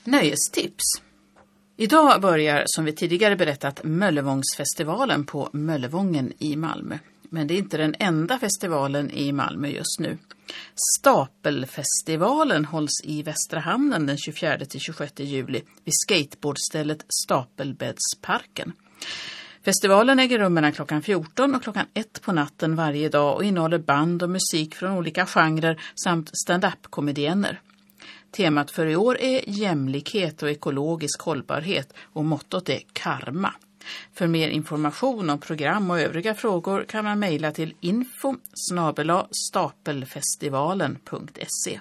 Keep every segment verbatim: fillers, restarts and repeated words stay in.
Nöjestips. Idag börjar, som vi tidigare berättat, Möllevångsfestivalen på Möllevången i Malmö. Men det är inte den enda festivalen i Malmö just nu. Stapelfestivalen hålls i Västra Hamnen den tjugofjärde till tjugosjätte juli vid skateboardstället Stapelbäddsparken. Festivalen äger rum mellan klockan fjorton och klockan ett på natten varje dag och innehåller band och musik från olika genrer samt stand-up-komediener. Temat för i år är jämlikhet och ekologisk hållbarhet och mottot är karma. För mer information om program och övriga frågor kan man mejla till info snabel-a stapelfestivalen punkt se.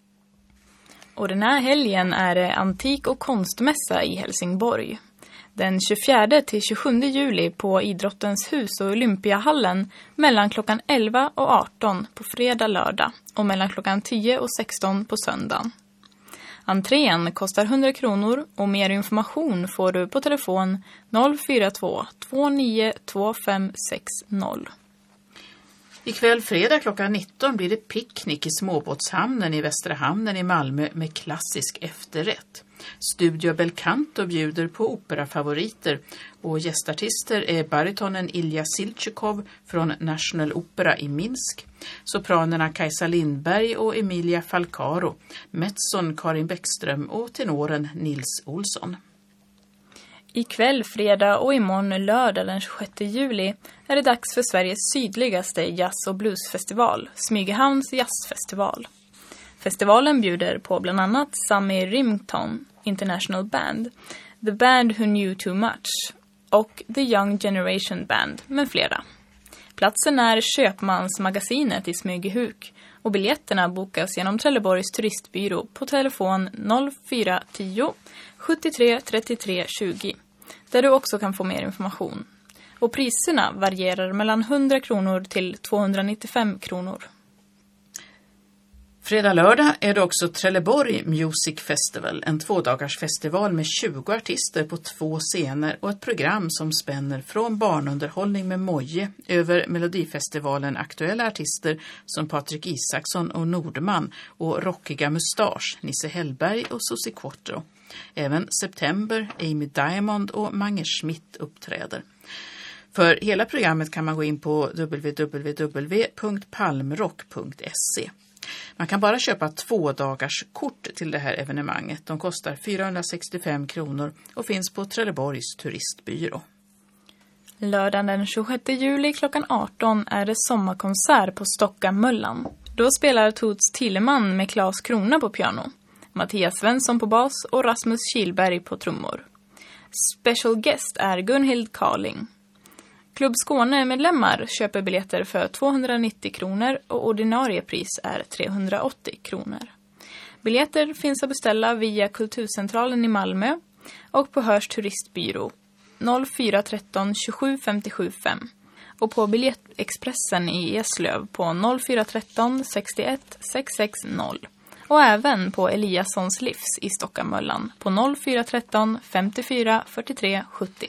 Och den här helgen är det antik- och konstmässa i Helsingborg. Den tjugofjärde till tjugosjunde juli på Idrottens hus och Olympiahallen mellan klockan elva och arton på fredag lördag och mellan klockan tio och sexton på söndagen. Entrén kostar hundra kronor och mer information får du på telefon noll fyra två två nio två fem sex noll. Ikväll fredag klockan nitton blir det picknick i småbåtshamnen i Västra Hamnen i Malmö med klassisk efterrätt. Studio Belcanto bjuder på operafavoriter och gästartister är baritonen Ilja Silchikov från National Opera i Minsk, sopranerna Kajsa Lindberg och Emilia Falcaro, mezzon Karin Bäckström och tenoren Nils Olsson. Ikväll fredag och imorgon lördag den tjugosjätte juli är det dags för Sveriges sydligaste jazz- och bluesfestival, Smygehamns jazzfestival. Festivalen bjuder på bland annat Sammy Rimton International Band, The Band Who Knew Too Much och The Young Generation Band med flera. Platsen är Köpmansmagasinet i Smygehuk och biljetterna bokas genom Trelleborgs turistbyrå på telefon noll fyra tio sjuttiotre trettiotre tjugo där du också kan få mer information. Och priserna varierar mellan hundra kronor till tvåhundranittiofem kronor. Fredag lördag är det också Trelleborg Music Festival, en tvådagars festival med tjugo artister på två scener och ett program som spänner från barnunderhållning med Moje över Melodifestivalen aktuella artister som Patrik Isaksson och Nordman och rockiga mustasch Nisse Hellberg och Susie Quattro. Även September, Amy Diamond och Mange Schmidt uppträder. För hela programmet kan man gå in på w w w punkt palmrock punkt se. Man kan bara köpa två dagars kort till det här evenemanget. De kostar fyrahundrasextiofem kronor och finns på Trelleborgs turistbyrå. Lördagen den tjugosjätte juli klockan arton är det sommarkonsert på Stockamöllan. Då spelar Toots Tilleman med Claes Krona på piano, Mattias Svensson på bas och Rasmus Kilberg på trummor. Special guest är Gunhild Karling. Klubb Skåne-medlemmar köper biljetter för tvåhundranittio kronor och ordinarie pris är trehundraåttio kronor. Biljetter finns att beställa via Kulturcentralen i Malmö och på Hörs turistbyrå noll fyra tretton tjugosju femtiosju fem och på Biljettexpressen i Eslöv på noll fyra tretton sextioett sexhundrasextio och även på Eliassons livs i Stockamöllan på noll fyra tretton femtiofyra fyrtiotre sjuttio.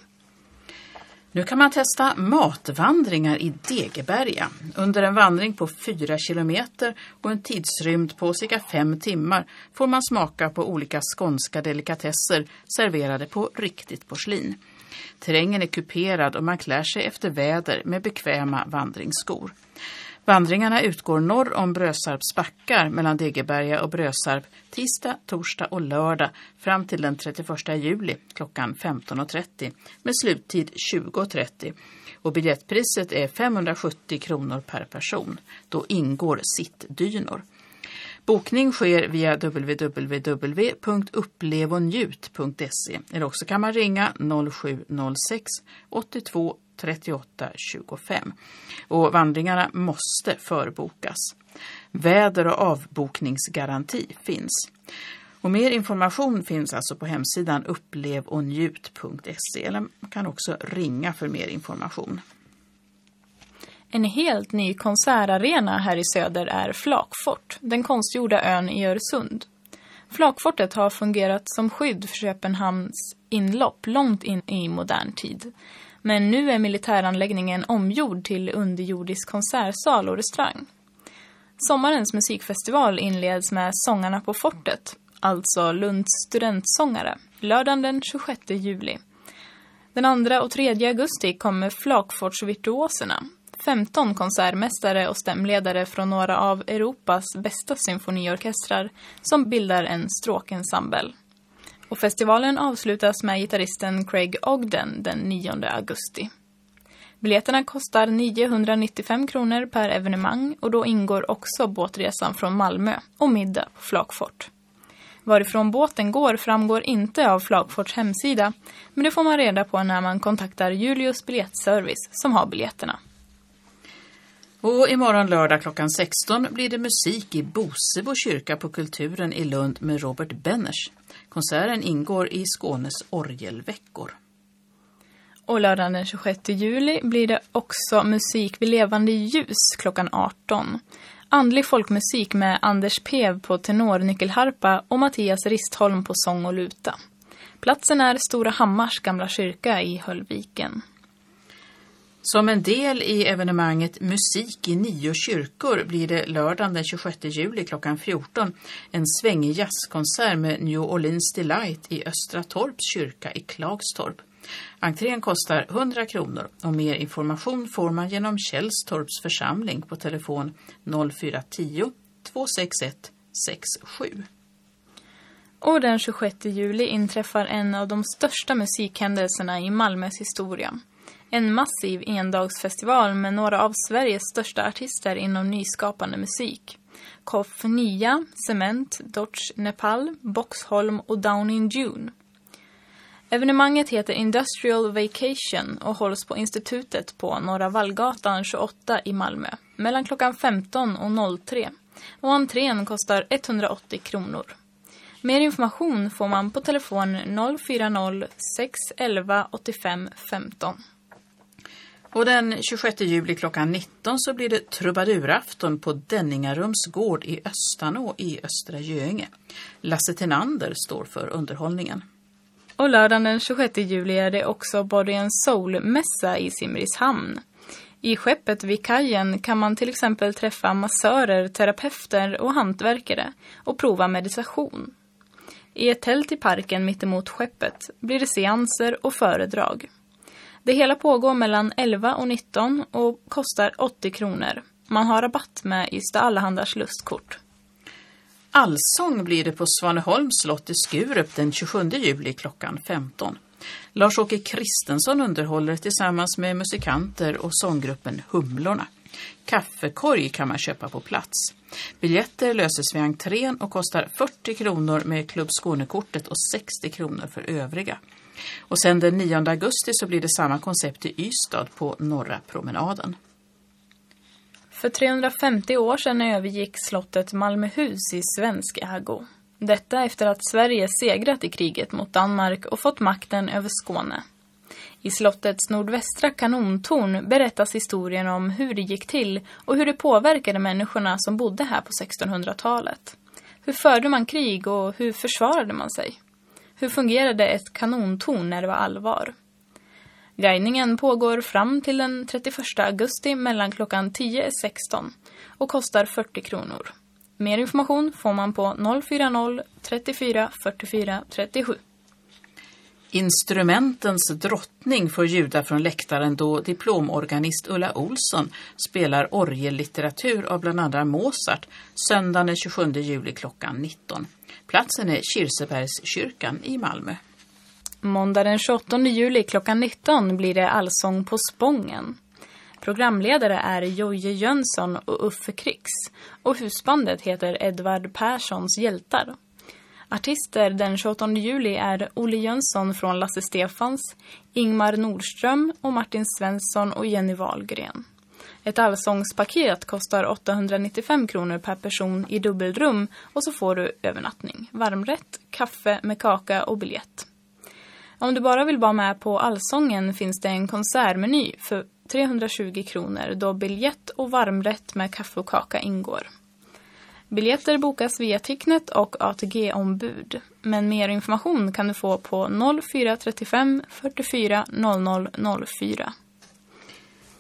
Nu kan man testa matvandringar i Degeberga. Under en vandring på fyra kilometer och en tidsrymd på cirka fem timmar får man smaka på olika skånska delikatesser serverade på riktigt porslin. Terrängen är kuperad och man klär sig efter väder med bekväma vandringsskor. Vandringarna utgår norr om Brösarps backar mellan Degeberga och Brösarp tisdag, torsdag och lördag fram till den trettioförsta juli klockan femton trettio med sluttid tjugo trettio. Och biljettpriset är femhundrasjuttio kronor per person. Då ingår sittdynor. Bokning sker via w w w punkt upplevonjut punkt se eller också kan man ringa noll sju noll sex åttiotvå trettioåtta tjugofem. Och vandringarna måste förbokas. Väder- och avbokningsgaranti finns. Och mer information finns alltså på hemsidan upplevonjut punkt se eller man kan också ringa för mer information. En helt ny konsertarena här i söder är Flakfort, den konstgjorda ön i Öresund. Flakfortet har fungerat som skydd för Köpenhamns inlopp långt in i modern tid. Men nu är militäranläggningen omgjord till underjordisk konsertsal och restaurang. Sommarens musikfestival inleds med Sångarna på fortet alltså Lunds studentsångare, lördagen den tjugosjätte juli. Den andra och tredje augusti kommer Flakfortsvirtuoserna, femton konsertmästare och stämledare från några av Europas bästa symfoniorkestrar som bildar en stråkensemble. Och festivalen avslutas med gitarristen Craig Ogden den nionde augusti. Biljetterna kostar niohundranittiofem kronor per evenemang och då ingår också båtresan från Malmö och middag på Flakfort. Varifrån båten går framgår inte av Flakforts hemsida, men det får man reda på när man kontaktar Julius biljettservice som har biljetterna. Och imorgon lördag klockan sexton blir det musik i Bosebo kyrka på Kulturen i Lund med Robert Benners. Konserten ingår i Skånes orgelveckor. Och lördagen den tjugosjätte juli blir det också musik vid levande ljus klockan arton. Andlig folkmusik med Anders Pev på tenor, nyckelharpa och Mattias Ristholm på sång och luta. Platsen är Stora Hammars gamla kyrka i Höllviken. Som en del i evenemanget Musik i nio kyrkor blir det lördagen den tjugosjätte juli klockan fjorton en svängig jazzkonsert med New Orleans Delight i Östra Torps kyrka i Klagstorp. Entrén kostar hundra kronor och mer information får man genom Källstorps församling på telefon noll fyra tio två sex ett sex sju. Och den tjugosjätte juli inträffar en av de största musikhändelserna i Malmös historia. En massiv endagsfestival med några av Sveriges största artister inom nyskapande musik. Koff Nia, Cement, Dodge Nepal, Boxholm och Down in June. Evenemanget heter Industrial Vacation och hålls på institutet på Norra Vallgatan tjugoåtta i Malmö mellan klockan femton och noll tre och entrén kostar etthundraåttio kronor. Mer information får man på telefon noll fyra noll sex elva åttiofem femton. Och den tjugosjätte juli klockan nitton så blir det trubadurafton på Denningarums gård i Östanå i Östra Göinge. Lasse Tenander står för underhållningen. Och lördagen den tjugosjätte juli är det också Body and Soul-mässa i Simrishamn. I skeppet vid kajen kan man till exempel träffa massörer, terapeuter och hantverkare och prova meditation. I ett tält i parken mittemot skeppet blir det seanser och föredrag. Det hela pågår mellan elva och nitton och kostar åttio kronor. Man har rabatt med Ystad Allahandars lustkort. Allsång blir det på Svaneholms slott i Skurup den tjugosjunde juli klockan femton. Lars-Åke Kristensson underhåller tillsammans med musikanter och sånggruppen Humlorna. Kaffekorg kan man köpa på plats. Biljetter löses vid entrén och kostar fyrtio kronor med Klubb Skånekortet och sextio kronor för övriga. Och sen den nionde augusti så blir det samma koncept i Ystad på Norra promenaden. För trehundrafemtio år sedan övergick slottet Malmöhus i svensk ägo. Detta efter att Sverige segrat i kriget mot Danmark och fått makten över Skåne. I slottets nordvästra kanontorn berättas historien om hur det gick till och hur det påverkade människorna som bodde här på sextonhundratalet. Hur förde man krig och hur försvarade man sig? Hur fungerade ett kanontorn när det var allvar? Guidningen pågår fram till den trettioförsta augusti mellan klockan tio och sexton och kostar fyrtio kronor. Mer information får man på noll fyra noll trettiofyra fyrtiofyra trettiosju. Instrumentens drottning får ljuda från läktaren då diplomorganist Ulla Olsson spelar orgellitteratur av bland andra Mozart söndagen den tjugosjunde juli klockan nitton. Platsen är Kirsebergskyrkan i Malmö. Måndag den tjugoåttonde juli klockan nitton blir det allsång på Spången. Programledare är Jojje Jönsson och Uffe Krix och husbandet heter Edvard Perssons hjältar. Artister den tjugoåttonde juli är Olle Jönsson från Lasse Stefans, Ingmar Nordström och Martin Svensson och Jenny Wahlgren. Ett allsångspaket kostar åttahundranittiofem kronor per person i dubbelrum och så får du övernattning, varmrätt, kaffe med kaka och biljett. Om du bara vill vara med på allsången finns det en konsertmeny för trehundratjugo kronor då biljett och varmrätt med kaffe och kaka ingår. Biljetter bokas via Ticknet och A T G-ombud. Men mer information kan du få på noll fyra trettiofem fyrtiofyra noll noll noll fyra.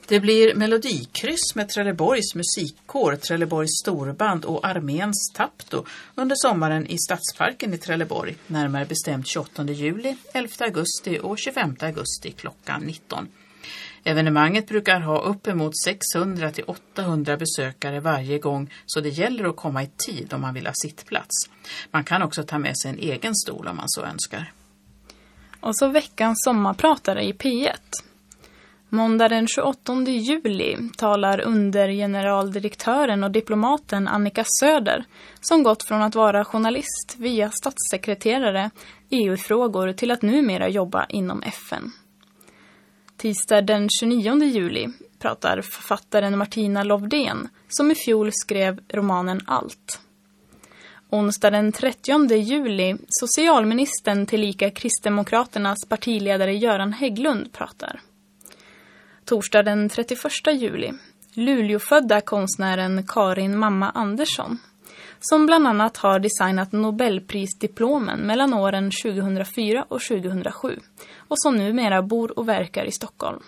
Det blir melodikryss med Trelleborgs musikkår, Trelleborgs storband och Arméns Tapto under sommaren i Stadsparken i Trelleborg, närmare bestämt tjugoåttonde juli, elfte augusti och tjugofemte augusti klockan nitton. Evenemanget brukar ha uppemot sexhundra till åttahundra besökare varje gång, så det gäller att komma i tid om man vill ha sittplats. Man kan också ta med sig en egen stol om man så önskar. Och så veckans sommarpratare i P ett. Måndag den tjugoåttonde juli talar undergeneraldirektören och diplomaten Annika Söder, som gått från att vara journalist via statssekreterare E U-frågor till att numera jobba inom F N. Tisdag den tjugonionde juli pratar författaren Martina Lovdén, som i fjol skrev romanen Allt. Onsdag den trettionde juli, socialministern tillika Kristdemokraternas partiledare Göran Hägglund pratar. Torsdag den trettioförsta juli, Luleåfödda konstnären Karin Mamma Andersson, som bland annat har designat Nobelprisdiplomen mellan åren tjugohundrafyra och tjugohundrasju och som numera bor och verkar i Stockholm.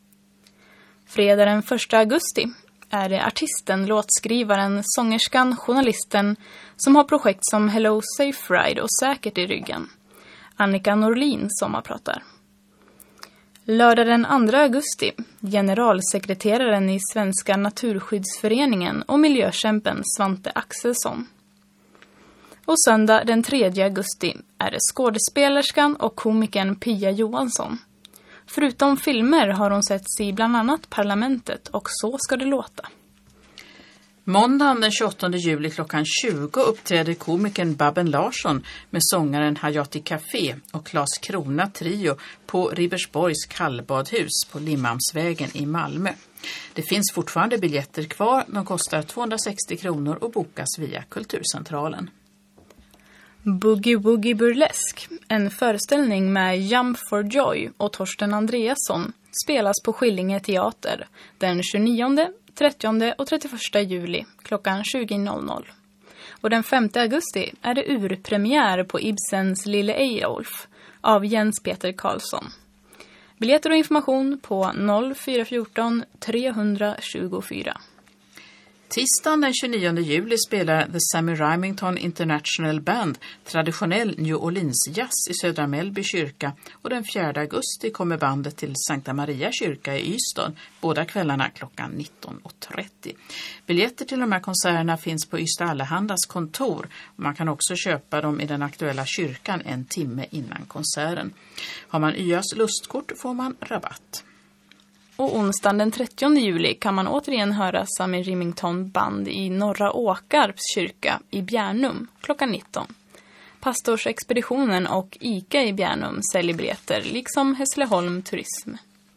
Fredag den första augusti är det artisten, låtskrivaren, sångerskan, journalisten som har projekt som Hello Safe Ride och Säkert i ryggen. Annika Norlin sommarpratar. Lördag den andra augusti, generalsekreteraren i Svenska Naturskyddsföreningen och miljökämpen Svante Axelsson. Och söndag den tredje augusti är det skådespelerskan och komikern Pia Johansson. Förutom filmer har hon setts i bland annat Parlamentet och Så ska det låta. Måndagen den tjugoåttonde juli klockan tjugo uppträder komikern Babben Larsson med sångaren Hayati Café och Claes Krona Trio på Ribersborgs kallbadhus på Limhamnsvägen i Malmö. Det finns fortfarande biljetter kvar, de kostar tvåhundrasextio kronor och bokas via Kulturcentralen. Boogie Woogie Burlesk, en föreställning med Jump for Joy och Torsten Andreasson, spelas på Skillinge teater den tjugonionde, trettionde och trettioförsta juli klockan tjugo. Och den femte augusti är det urpremiär på Ibsens Lille Eyolf av Jens Peter Karlsson. Biljetter och information på noll fyra fjorton tre tjugofyra. Tisdagen den tjugonionde juli spelar The Sammy Remington International Band traditionell New Orleans jazz i Södra Mellby kyrka, och den fjärde augusti kommer bandet till Sankta Maria kyrka i Ystad, båda kvällarna klockan nitton trettio. Biljetter till de här konserterna finns på Ystad Allehandas kontor, och man kan också köpa dem i den aktuella kyrkan en timme innan konserten. Har man Y A:s lustkort får man rabatt. Och onsdagen den trettionde juli kan man återigen höra Sammy Remington Band i Norra Åkarps kyrka i Bjärnum klockan nitton. Pastorsexpeditionen och ICA i Bjärnum säljer biljetter, liksom Hässleholm Turism.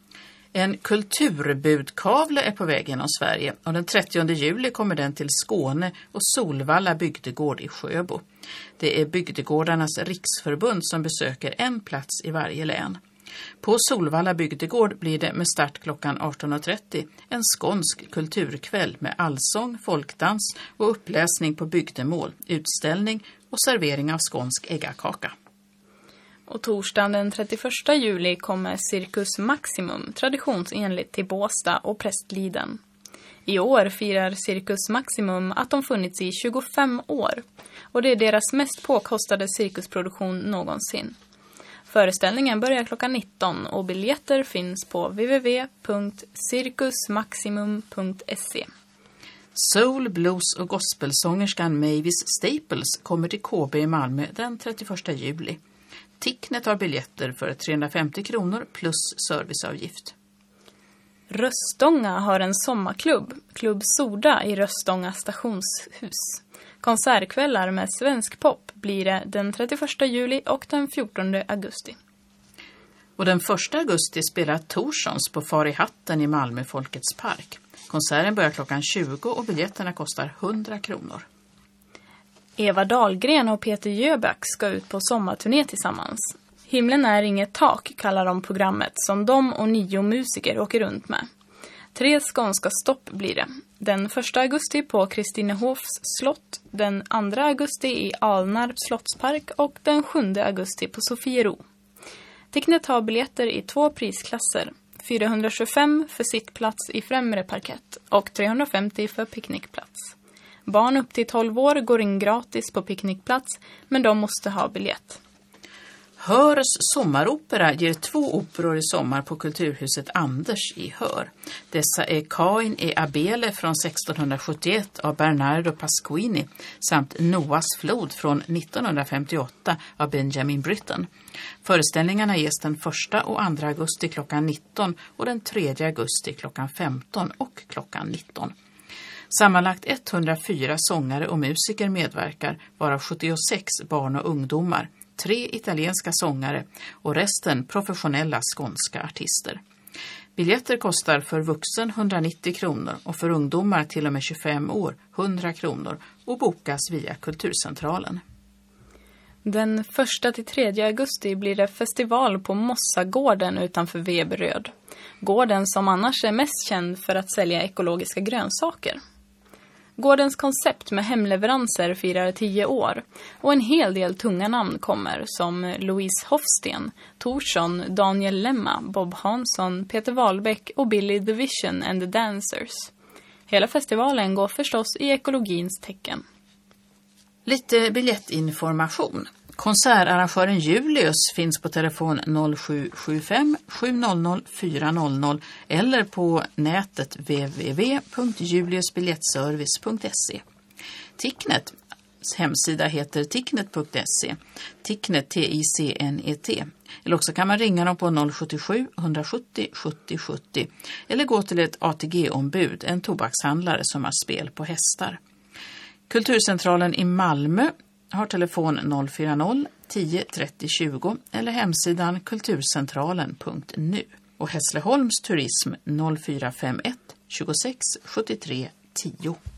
En kulturbudkavle är på väg genom Sverige, och den trettionde juli kommer den till Skåne och Solvalla bygdegård i Sjöbo. Det är Bygdegårdarnas riksförbund som besöker en plats i varje län. På Solvalla bygdegård blir det med start klockan arton trettio en skånsk kulturkväll med allsång, folkdans och uppläsning på bygdemål, utställning och servering av skånsk äggakaka. Och torsdagen den trettioförsta juli kommer Cirkus Maximum traditionsenligt till Båstad och Prästliden. I år firar Cirkus Maximum att de funnits i tjugofem år, och det är deras mest påkostade cirkusproduktion någonsin. Föreställningen börjar klockan nitton och biljetter finns på w w w punkt cirkusmaximum punkt se. Soul, blues och gospelsångerskan Mavis Staples kommer till K B i Malmö den trettioförsta juli. Ticknet har biljetter för trehundrafemtio kronor plus serviceavgift. Röstånga har en sommarklubb, Klubb Soda i Röstånga stationshus. Konsertkvällar med svensk pop blir det den trettioförsta juli och den fjortonde augusti. Och den första augusti spelar Torssons på Far i hatten i Malmö Folkets park. Konserten börjar klockan tjugo och biljetterna kostar hundra kronor. Eva Dahlgren och Peter Jöback ska ut på sommarturné tillsammans. Himlen är inget tak kallar de programmet som de och nio musiker åker runt med. Tre skånska stopp blir det. Den första augusti på Kristinehofs slott, den andra augusti i Alnarps slottspark och den sjunde augusti på Sofiero. Ticknet har biljetter i två prisklasser, fyrahundratjugofem för sittplats i främre parkett och trehundrafemtio för picknickplats. Barn upp till tolv år går in gratis på picknickplats, men de måste ha biljett. Hörs sommaropera ger två operor i sommar på Kulturhuset Anders i Hör. Dessa är Cain e Abele från sextonhundrasjuttioett av Bernardo Pasquini samt Noas flod från nittonhundrafemtioåtta av Benjamin Britten. Föreställningarna ges den första och andra augusti klockan nitton och den tredje augusti klockan femton och klockan nitton. Sammanlagt etthundrafyra sångare och musiker medverkar, varav sjuttiosex barn och ungdomar, tre italienska sångare och resten professionella skånska artister. Biljetter kostar för vuxen hundranittio kronor och för ungdomar till och med tjugofem år hundra kronor och bokas via Kulturcentralen. Den första till tredje augusti blir det festival på Mossagården utanför Veberöd. Gården som annars är mest känd för att sälja ekologiska grönsaker. Gårdens koncept med hemleveranser firar tio år och en hel del tunga namn kommer som Louise Hofsten, Torsson, Daniel Lemma, Bob Hansson, Peter Wahlbeck och Billy the Vision and the Dancers. Hela festivalen går förstås i ekologins tecken. Lite biljettinformation. Konsertarrangören Julius finns på telefon noll sju sju fem sju noll noll fyra noll noll eller på nätet w w w punkt julius biljettservice punkt se. Ticknet hemsida heter ticknet punkt se. Ticknet T I C N E T. Eller också kan man ringa dem på noll sju sju etthundrasjuttio sjuttio sjuttio eller gå till ett A T G-ombud, en tobakshandlare som har spel på hästar. Kulturcentralen i Malmö har telefon noll fyra noll tio trettio tjugo eller hemsidan kulturcentralen punkt nu. Och Hässleholms turism noll fyra fem ett tjugosex sjuttiotre tio.